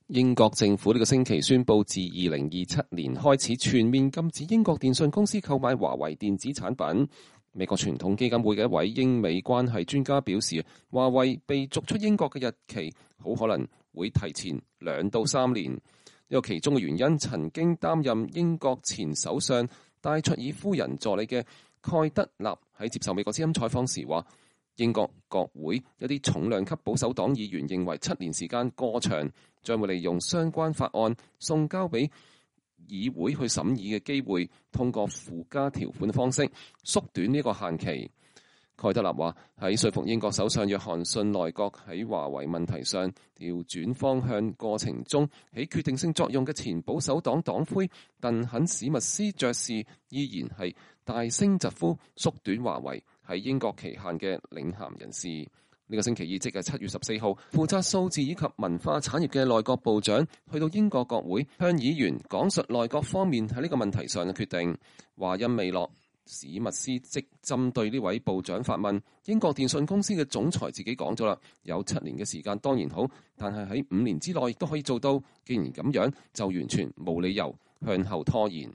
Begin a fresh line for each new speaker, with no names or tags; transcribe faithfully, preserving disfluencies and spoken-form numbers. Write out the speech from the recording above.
英國政府呢個星期宣布，自二零二七年開始全面禁止英國電信公司購買華為電子產品。美國傳統基金會嘅一位英美關係專家表示，華為被逐出英國嘅日期好可能會提前兩到三年。呢個其中嘅原因，曾經擔任英國前首相戴卓爾夫人助理嘅蓋德納喺接受美國之音採訪時話，英國國會一啲重量級保守黨議員認為七年時間過長，將會利用相關法案送交俾議會去審議嘅機會，通過附加條款嘅方式縮短呢個限期。蓋德納話喺說服英國首相約翰遜內閣喺華為問題上調轉方向過程中，起決定性作用嘅前保守黨黨魁鄧肯史密斯爵士依然係大聲疾呼縮短華為喺英國期限嘅領銜人士。呢個星期二，即係七月十四號，負責數字以及文化產業嘅內閣部長去到英國國會，向議員講述內閣方面喺呢個問題上嘅決定。話音未落，史密斯即針對呢位部長發問。英國電信公司嘅總裁自己講咗啦，有七年嘅時間當然好，但係喺五年之內亦都可以做到。既然咁樣，就完全冇理由向後拖延。